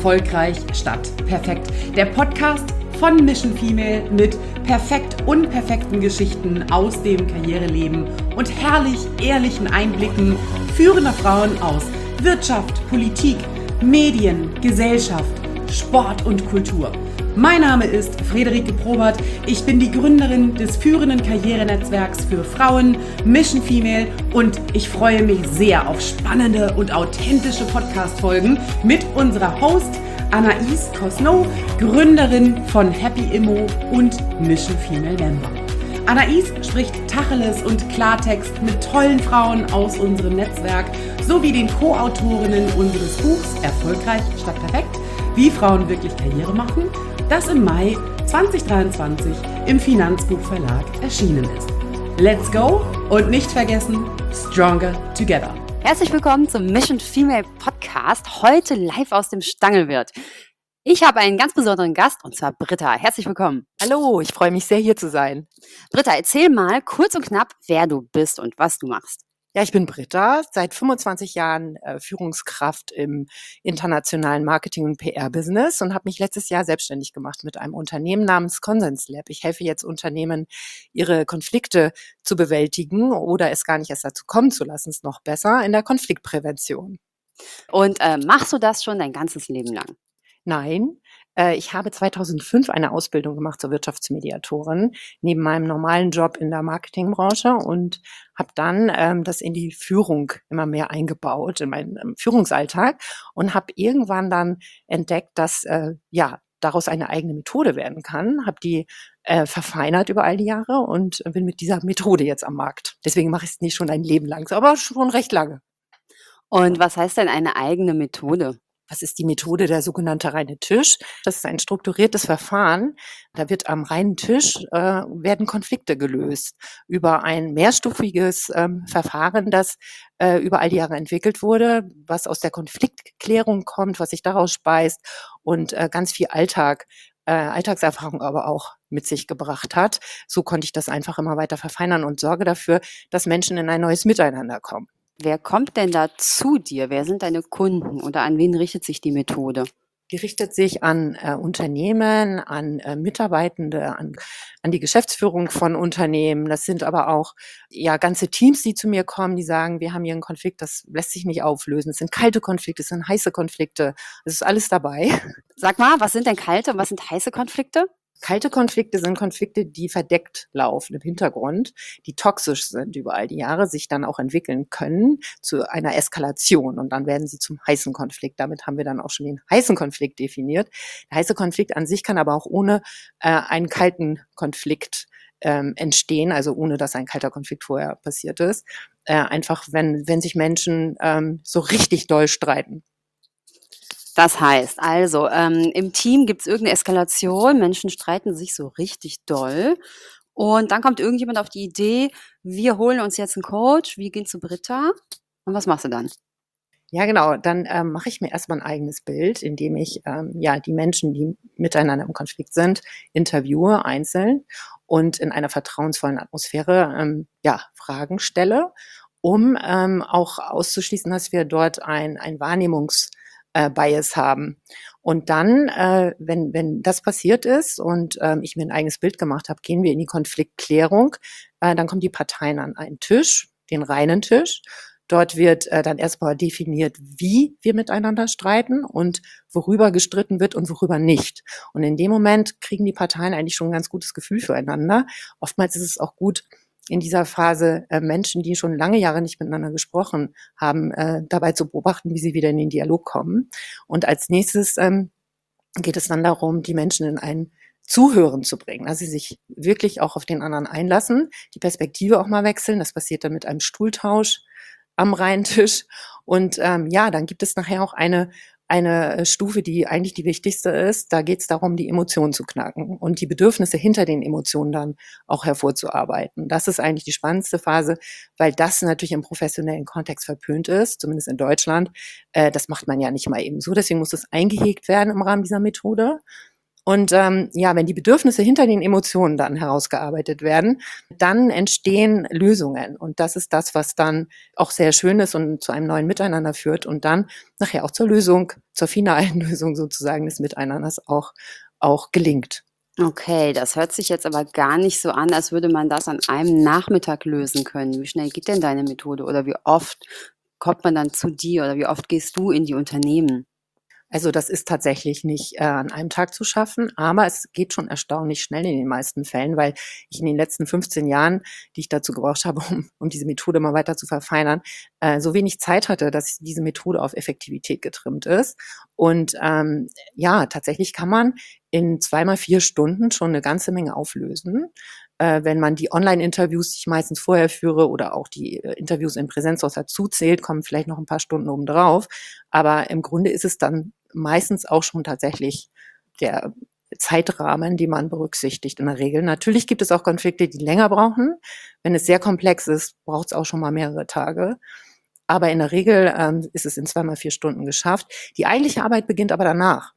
Erfolgreich statt perfekt. Der Podcast von Mission Female mit perfekt unperfekten Geschichten aus dem Karriereleben und herrlich ehrlichen Einblicken führender Frauen aus Wirtschaft, Politik, Medien, Gesellschaft, Sport und Kultur. Mein Name ist Friederike Probert. Ich bin die Gründerin des führenden Karrierenetzwerks für Frauen, Mission Female, und ich freue mich sehr auf spannende und authentische Podcast-Folgen mit unserer Host Anaïs Cosno, Gründerin von Happy Immo und Mission Female Member. Anaïs spricht Tacheles und Klartext mit tollen Frauen aus unserem Netzwerk sowie den Co-Autorinnen unseres Buchs Erfolgreich statt perfekt, wie Frauen wirklich Karriere machen, das im Mai 2023 im Finanzbuchverlag erschienen ist. Let's go und nicht vergessen, Stronger Together. Herzlich willkommen zum Mission Female Podcast, heute live aus dem Stangelwirt. Ich habe einen ganz besonderen Gast, und zwar Britta. Herzlich willkommen. Hallo, ich freue mich sehr, hier zu sein. Britta, erzähl mal kurz und knapp, wer du bist und was du machst. Ja, ich bin Britta, seit 25 Jahren Führungskraft im internationalen Marketing- und PR-Business und habe mich letztes Jahr selbstständig gemacht mit einem Unternehmen namens Consens Lab. Ich helfe jetzt Unternehmen, ihre Konflikte zu bewältigen oder es gar nicht erst dazu kommen zu lassen, es noch besser in der Konfliktprävention. Und machst du das schon dein ganzes Leben lang? Nein, ich habe 2005 eine Ausbildung gemacht zur Wirtschaftsmediatorin neben meinem normalen Job in der Marketingbranche und habe dann das in die Führung immer mehr eingebaut, in meinen Führungsalltag, und habe irgendwann dann entdeckt, dass daraus eine eigene Methode werden kann, habe die verfeinert über all die Jahre und bin mit dieser Methode jetzt am Markt. Deswegen mache ich es nicht schon ein Leben lang, aber schon recht lange. Und was heißt denn eine eigene Methode? Das ist die Methode der sogenannte reine Tisch. Das ist ein strukturiertes Verfahren. Da wird am reinen Tisch werden Konflikte gelöst über ein mehrstufiges Verfahren, das über all die Jahre entwickelt wurde, was aus der Konfliktklärung kommt, was sich daraus speist und ganz viel Alltagserfahrung aber auch mit sich gebracht hat. So konnte ich das einfach immer weiter verfeinern und sorge dafür, dass Menschen in ein neues Miteinander kommen. Wer kommt denn da zu dir? Wer sind deine Kunden oder an wen richtet sich die Methode? Die richtet sich an Unternehmen, an Mitarbeitende, an die Geschäftsführung von Unternehmen. Das sind aber auch ganze Teams, die zu mir kommen, die sagen, wir haben hier einen Konflikt, das lässt sich nicht auflösen. Es sind kalte Konflikte, es sind heiße Konflikte. Es ist alles dabei. Sag mal, was sind denn kalte und was sind heiße Konflikte? Kalte Konflikte sind Konflikte, die verdeckt laufen im Hintergrund, die toxisch sind über all die Jahre, sich dann auch entwickeln können zu einer Eskalation und dann werden sie zum heißen Konflikt. Damit haben wir dann auch schon den heißen Konflikt definiert. Der heiße Konflikt an sich kann aber auch ohne einen kalten Konflikt entstehen, also ohne dass ein kalter Konflikt vorher passiert ist. Einfach wenn sich Menschen so richtig doll streiten. Das heißt also, im Team gibt es irgendeine Eskalation, Menschen streiten sich so richtig doll und dann kommt irgendjemand auf die Idee, wir holen uns jetzt einen Coach, wir gehen zu Britta und was machst du dann? Ja, genau. Dann mache ich mir erstmal ein eigenes Bild, indem ich die Menschen, die miteinander im Konflikt sind, interviewe einzeln und in einer vertrauensvollen Atmosphäre Fragen stelle, um auch auszuschließen, dass wir dort ein Wahrnehmungs-Bias haben. Und dann, wenn das passiert ist und ich mir ein eigenes Bild gemacht habe, gehen wir in die Konfliktklärung. Dann kommen die Parteien an einen Tisch, den reinen Tisch. Dort wird dann erstmal definiert, wie wir miteinander streiten und worüber gestritten wird und worüber nicht. Und in dem Moment kriegen die Parteien eigentlich schon ein ganz gutes Gefühl füreinander. Oftmals ist es auch gut, in dieser Phase Menschen, die schon lange Jahre nicht miteinander gesprochen haben, dabei zu beobachten, wie sie wieder in den Dialog kommen. Und als nächstes geht es dann darum, die Menschen in ein Zuhören zu bringen, also sie sich wirklich auch auf den anderen einlassen, die Perspektive auch mal wechseln. Das passiert dann mit einem Stuhltausch am reinen Tisch. Und dann gibt es nachher auch eine Stufe, die eigentlich die wichtigste ist. Da geht es darum, die Emotionen zu knacken und die Bedürfnisse hinter den Emotionen dann auch hervorzuarbeiten. Das ist eigentlich die spannendste Phase, weil das natürlich im professionellen Kontext verpönt ist, zumindest in Deutschland. Das macht man ja nicht mal eben so. Deswegen muss es eingehegt werden im Rahmen dieser Methode. Und ja, wenn die Bedürfnisse hinter den Emotionen dann herausgearbeitet werden, dann entstehen Lösungen. Und das ist das, was dann auch sehr schön ist und zu einem neuen Miteinander führt und dann nachher auch zur Lösung, zur finalen Lösung sozusagen des Miteinanders auch gelingt. Okay, das hört sich jetzt aber gar nicht so an, als würde man das an einem Nachmittag lösen können. Wie schnell geht denn deine Methode oder wie oft kommt man dann zu dir oder wie oft gehst du in die Unternehmen? Also das ist tatsächlich nicht an einem Tag zu schaffen, aber es geht schon erstaunlich schnell in den meisten Fällen, weil ich in den letzten 15 Jahren, die ich dazu gebraucht habe, um diese Methode mal weiter zu verfeinern, so wenig Zeit hatte, dass diese Methode auf Effektivität getrimmt ist. Und ja, tatsächlich kann man in 2 mal 4 Stunden schon eine ganze Menge auflösen. Wenn man die Online-Interviews, die ich meistens vorher führe, oder auch die Interviews in Präsenz dazu zählt, kommen vielleicht noch ein paar Stunden obendrauf. Aber im Grunde ist es dann meistens auch schon tatsächlich der Zeitrahmen, die man berücksichtigt in der Regel. Natürlich gibt es auch Konflikte, die länger brauchen. Wenn es sehr komplex ist, braucht es auch schon mal mehrere Tage. Aber in der Regel ist es in 2 mal 4 Stunden geschafft. Die eigentliche Arbeit beginnt aber danach,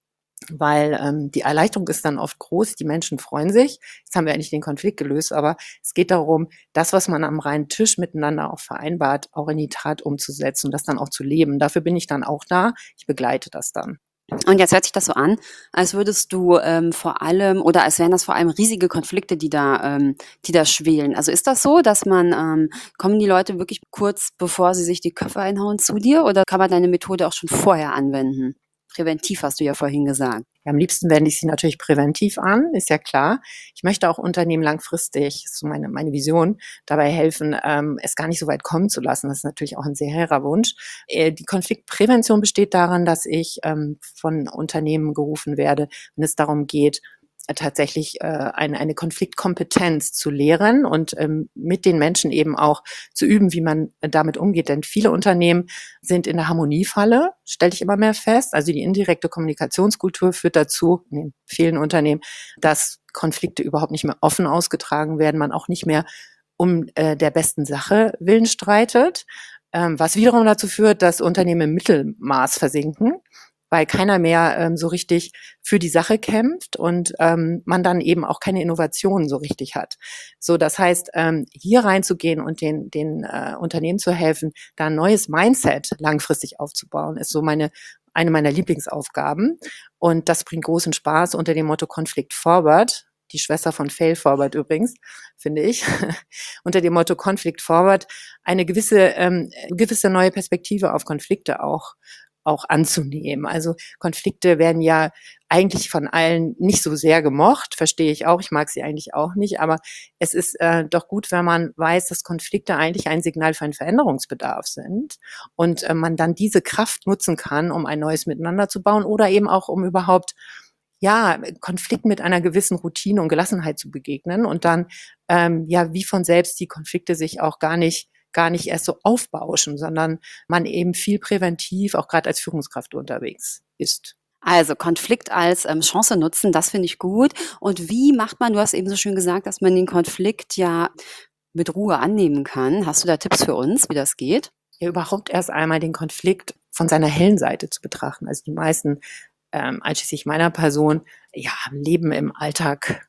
weil die Erleichterung ist dann oft groß. Die Menschen freuen sich. Jetzt haben wir endlich den Konflikt gelöst, aber es geht darum, das, was man am reinen Tisch miteinander auch vereinbart, auch in die Tat umzusetzen und das dann auch zu leben. Dafür bin ich dann auch da. Ich begleite das dann. Und jetzt hört sich das so an, als würdest du vor allem oder als wären das vor allem riesige Konflikte, die da schwelen. Also ist das so, dass kommen die Leute wirklich kurz bevor sie sich die Köpfe einhauen zu dir oder kann man deine Methode auch schon vorher anwenden? Präventiv hast du ja vorhin gesagt. Ja, am liebsten wende ich sie natürlich präventiv an, ist ja klar. Ich möchte auch Unternehmen langfristig, ist so meine Vision, dabei helfen, es gar nicht so weit kommen zu lassen. Das ist natürlich auch ein sehr hehrer Wunsch. Die Konfliktprävention besteht darin, dass ich von Unternehmen gerufen werde, wenn es darum geht, tatsächlich eine Konfliktkompetenz zu lehren und mit den Menschen eben auch zu üben, wie man damit umgeht. Denn viele Unternehmen sind in der Harmoniefalle, stelle ich immer mehr fest. Also die indirekte Kommunikationskultur führt dazu, in vielen Unternehmen, dass Konflikte überhaupt nicht mehr offen ausgetragen werden, man auch nicht mehr um der besten Sache willen streitet, was wiederum dazu führt, dass Unternehmen im Mittelmaß versinken, weil keiner mehr so richtig für die Sache kämpft und man dann eben auch keine Innovationen so richtig hat. So, das heißt, hier reinzugehen und den Unternehmen zu helfen, da ein neues Mindset langfristig aufzubauen, ist so eine meiner Lieblingsaufgaben. Und das bringt großen Spaß unter dem Motto Conflict Forward. Die Schwester von Fail Forward übrigens, finde ich, unter dem Motto Conflict Forward eine gewisse neue Perspektive auf Konflikte auch anzunehmen. Also Konflikte werden ja eigentlich von allen nicht so sehr gemocht, verstehe ich auch. Ich mag sie eigentlich auch nicht, aber es ist doch gut, wenn man weiß, dass Konflikte eigentlich ein Signal für einen Veränderungsbedarf sind und man dann diese Kraft nutzen kann, um ein neues Miteinander zu bauen oder eben auch, um überhaupt Konflikten mit einer gewissen Routine und Gelassenheit zu begegnen und dann wie von selbst die Konflikte sich auch gar nicht erst so aufbauschen, sondern man eben viel präventiv, auch gerade als Führungskraft unterwegs ist. Also Konflikt als Chance nutzen, das finde ich gut. Und wie macht man, du hast eben so schön gesagt, dass man den Konflikt ja mit Ruhe annehmen kann. Hast du da Tipps für uns, wie das geht? Ja, überhaupt erst einmal den Konflikt von seiner hellen Seite zu betrachten. Also die meisten, einschließlich meiner Person, leben im Alltag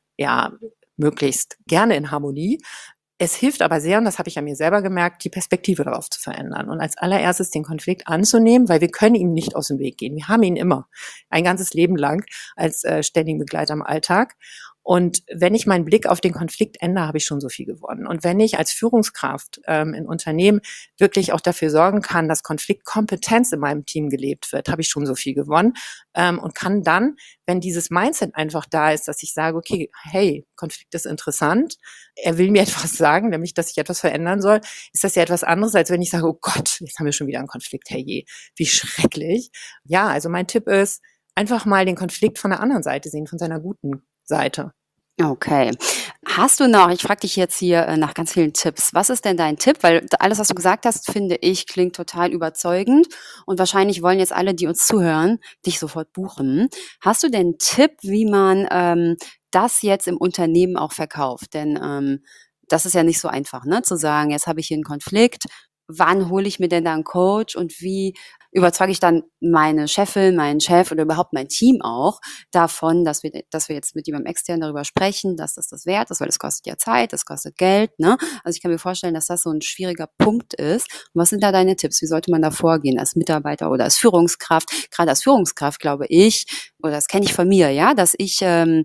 möglichst gerne in Harmonie. Es hilft aber sehr, und das habe ich an mir selber gemerkt, die Perspektive darauf zu verändern und als allererstes den Konflikt anzunehmen, weil wir können ihm nicht aus dem Weg gehen. Wir haben ihn immer, ein ganzes Leben lang als ständigen Begleiter im Alltag. Und wenn ich meinen Blick auf den Konflikt ändere, habe ich schon so viel gewonnen. Und wenn ich als Führungskraft in Unternehmen wirklich auch dafür sorgen kann, dass Konfliktkompetenz in meinem Team gelebt wird, habe ich schon so viel gewonnen und kann dann, wenn dieses Mindset einfach da ist, dass ich sage, okay, hey, Konflikt ist interessant, er will mir etwas sagen, nämlich, dass ich etwas verändern soll, ist das ja etwas anderes, als wenn ich sage, oh Gott, jetzt haben wir schon wieder einen Konflikt, herrje, wie schrecklich. Ja, also mein Tipp ist, einfach mal den Konflikt von der anderen Seite sehen, von seiner guten Seite. Okay. Hast du noch, ich frage dich jetzt hier nach ganz vielen Tipps. Was ist denn dein Tipp? Weil alles, was du gesagt hast, finde ich, klingt total überzeugend. Und wahrscheinlich wollen jetzt alle, die uns zuhören, dich sofort buchen. Hast du denn einen Tipp, wie man das jetzt im Unternehmen auch verkauft? Denn das ist ja nicht so einfach, ne? Zu sagen, jetzt habe ich hier einen Konflikt. Wann hole ich mir denn da einen Coach und wie überzeuge ich dann meine Chefin, meinen Chef oder überhaupt mein Team auch davon, dass wir jetzt mit jemandem extern darüber sprechen, dass das wert ist, weil das kostet ja Zeit, das kostet Geld, ne? Also ich kann mir vorstellen, dass das so ein schwieriger Punkt ist. Und was sind da deine Tipps? Wie sollte man da vorgehen als Mitarbeiter oder als Führungskraft? Gerade als Führungskraft glaube ich, oder das kenne ich von mir, ja, dass ich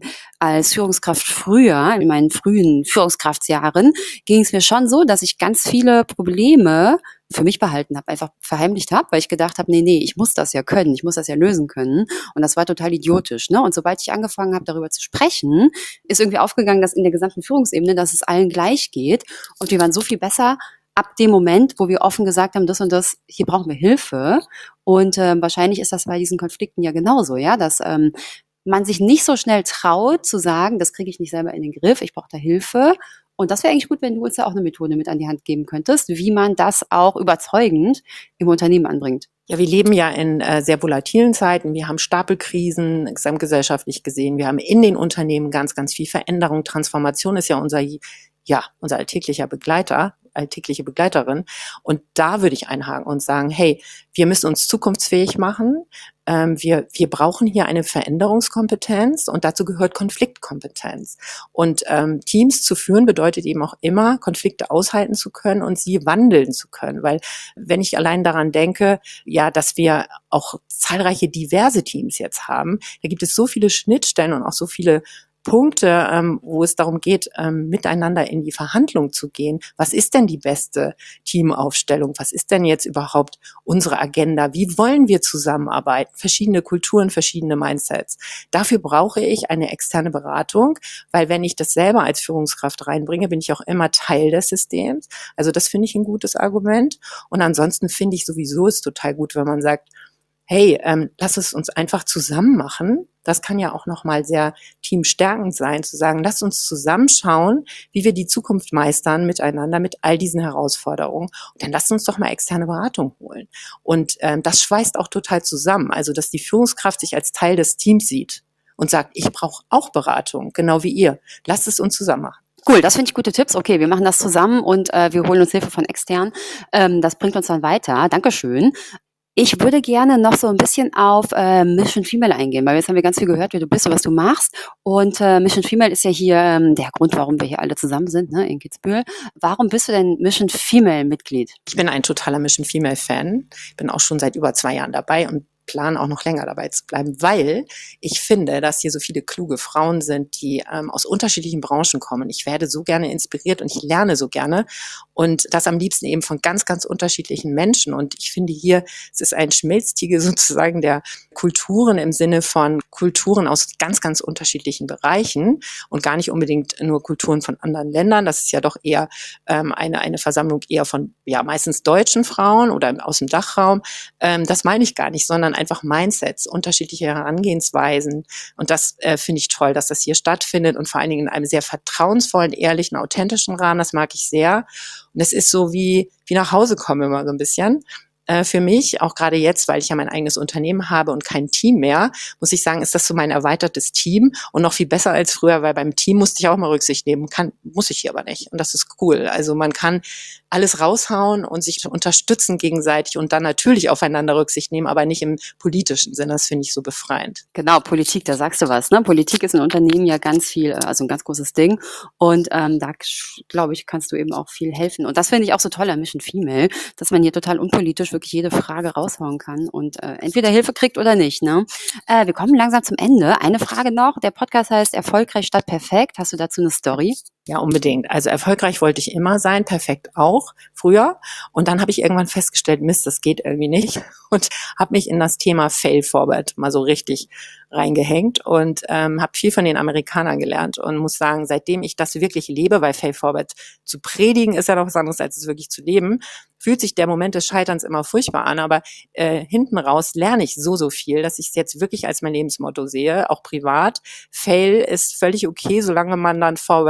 als Führungskraft früher, in meinen frühen Führungskraftsjahren, ging es mir schon so, dass ich ganz viele Probleme für mich behalten habe, einfach verheimlicht habe, weil ich gedacht habe, nee, ich muss das ja können, ich muss das ja lösen können. Und das war total idiotisch, ne? Und sobald ich angefangen habe, darüber zu sprechen, ist irgendwie aufgegangen, dass in der gesamten Führungsebene, dass es allen gleich geht. Und wir waren so viel besser ab dem Moment, wo wir offen gesagt haben, das und das, hier brauchen wir Hilfe. Und wahrscheinlich ist das bei diesen Konflikten ja genauso, ja, dass man sich nicht so schnell traut zu sagen, das kriege ich nicht selber in den Griff, ich brauche da Hilfe. Und das wäre eigentlich gut, wenn du uns da auch eine Methode mit an die Hand geben könntest, wie man das auch überzeugend im Unternehmen anbringt. Ja, wir leben ja in sehr volatilen Zeiten. Wir haben Stapelkrisen gesamtgesellschaftlich gesehen. Wir haben in den Unternehmen ganz, ganz viel Veränderung. Transformation ist ja unser alltäglicher Begleiter, alltägliche Begleiterin. Und da würde ich einhaken und sagen, hey, wir müssen uns zukunftsfähig machen. Wir brauchen hier eine Veränderungskompetenz und dazu gehört Konfliktkompetenz. Und Teams zu führen bedeutet eben auch immer, Konflikte aushalten zu können und sie wandeln zu können. Weil wenn ich allein daran denke, ja, dass wir auch zahlreiche diverse Teams jetzt haben, da gibt es so viele Schnittstellen und auch so viele Punkte, wo es darum geht, miteinander in die Verhandlung zu gehen. Was ist denn die beste Teamaufstellung? Was ist denn jetzt überhaupt unsere Agenda? Wie wollen wir zusammenarbeiten? Verschiedene Kulturen, verschiedene Mindsets. Dafür brauche ich eine externe Beratung, weil wenn ich das selber als Führungskraft reinbringe, bin ich auch immer Teil des Systems. Also das finde ich ein gutes Argument. Und ansonsten finde ich sowieso es total gut, wenn man sagt, hey, lass es uns einfach zusammen machen. Das kann ja auch nochmal sehr teamstärkend sein, zu sagen, lass uns zusammenschauen, wie wir die Zukunft meistern miteinander mit all diesen Herausforderungen. Und dann lasst uns doch mal externe Beratung holen. Und das schweißt auch total zusammen. Also, dass die Führungskraft sich als Teil des Teams sieht und sagt, ich brauche auch Beratung, genau wie ihr. Lasst es uns zusammen machen. Cool, das finde ich gute Tipps. Okay, wir machen das zusammen und wir holen uns Hilfe von extern. Das bringt uns dann weiter. Dankeschön. Ich würde gerne noch so ein bisschen auf Mission Female eingehen, weil jetzt haben wir ganz viel gehört, wer du bist und was du machst. Und Mission Female ist ja hier der Grund, warum wir hier alle zusammen sind, ne, in Kitzbühel. Warum bist du denn Mission Female Mitglied? Ich bin ein totaler Mission Female Fan. Bin auch schon seit über 2 Jahren dabei und plane auch noch länger dabei zu bleiben, weil ich finde, dass hier so viele kluge Frauen sind, die aus unterschiedlichen Branchen kommen. Ich werde so gerne inspiriert und ich lerne so gerne und das am liebsten eben von ganz, ganz unterschiedlichen Menschen. Und ich finde hier, es ist ein Schmelztiegel sozusagen der Kulturen im Sinne von Kulturen aus ganz, ganz unterschiedlichen Bereichen und gar nicht unbedingt nur Kulturen von anderen Ländern. Das ist ja doch eher eine Versammlung eher von meistens deutschen Frauen oder aus dem Dachraum. Das meine ich gar nicht, sondern einfach Mindsets, unterschiedliche Herangehensweisen. Und das finde ich toll, dass das hier stattfindet und vor allen Dingen in einem sehr vertrauensvollen, ehrlichen, authentischen Rahmen. Das mag ich sehr. Und es ist so wie nach Hause kommen immer so ein bisschen. Für mich, auch gerade jetzt, weil ich ja mein eigenes Unternehmen habe und kein Team mehr, muss ich sagen, ist das so mein erweitertes Team und noch viel besser als früher, weil beim Team musste ich auch mal Rücksicht nehmen, muss ich hier aber nicht. Und das ist cool. Also man kann alles raushauen und sich unterstützen gegenseitig und dann natürlich aufeinander Rücksicht nehmen, aber nicht im politischen Sinne. Das finde ich so befreiend. Genau, Politik, da sagst du was, ne? Politik ist in Unternehmen ja ganz viel, also ein ganz großes Ding. Und da, glaube ich, kannst du eben auch viel helfen. Und das finde ich auch so toll an Mission Female, dass man hier total unpolitisch wirklich jede Frage raushauen kann und entweder Hilfe kriegt oder nicht, ne? Wir kommen langsam zum Ende. Eine Frage noch. Der Podcast heißt Erfolgreich statt perfekt. Hast du dazu eine Story? Ja, unbedingt. Also erfolgreich wollte ich immer sein, perfekt auch, früher. Und dann habe ich irgendwann festgestellt, Mist, das geht irgendwie nicht. Und habe mich in das Thema Fail Forward mal so richtig reingehängt und habe viel von den Amerikanern gelernt und muss sagen, seitdem ich das wirklich lebe, weil Fail Forward zu predigen ist ja noch was anderes, als es wirklich zu leben, fühlt sich der Moment des Scheiterns immer furchtbar an, aber hinten raus lerne ich so viel, dass ich es jetzt wirklich als mein Lebensmotto sehe, auch privat. Fail ist völlig okay, solange man dann forward guckt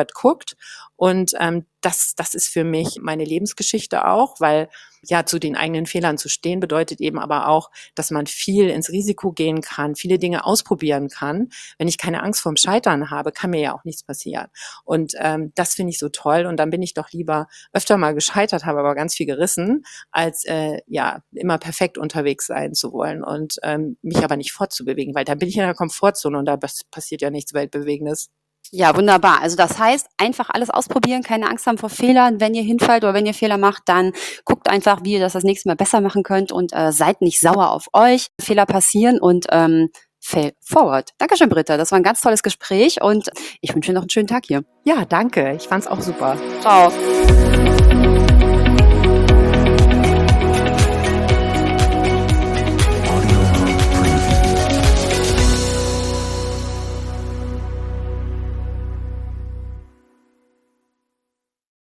Zukunft. Und das ist für mich meine Lebensgeschichte auch, weil ja, zu den eigenen Fehlern zu stehen bedeutet eben aber auch, dass man viel ins Risiko gehen kann, viele Dinge ausprobieren kann. Wenn ich keine Angst vorm Scheitern habe, kann mir ja auch nichts passieren. Und das finde ich so toll. Und dann bin ich doch lieber öfter mal gescheitert, habe aber ganz viel gerissen, als ja immer perfekt unterwegs sein zu wollen und mich aber nicht fortzubewegen, weil da bin ich in der Komfortzone und da passiert ja nichts Weltbewegendes. Ja, wunderbar. Also das heißt, einfach alles ausprobieren, keine Angst haben vor Fehlern. Wenn ihr hinfallt oder wenn ihr Fehler macht, dann guckt einfach, wie ihr das nächste Mal besser machen könnt und seid nicht sauer auf euch. Fehler passieren und fail forward. Dankeschön, Britta. Das war ein ganz tolles Gespräch und ich wünsche dir noch einen schönen Tag hier. Ja, danke. Ich fand's auch super. Ciao.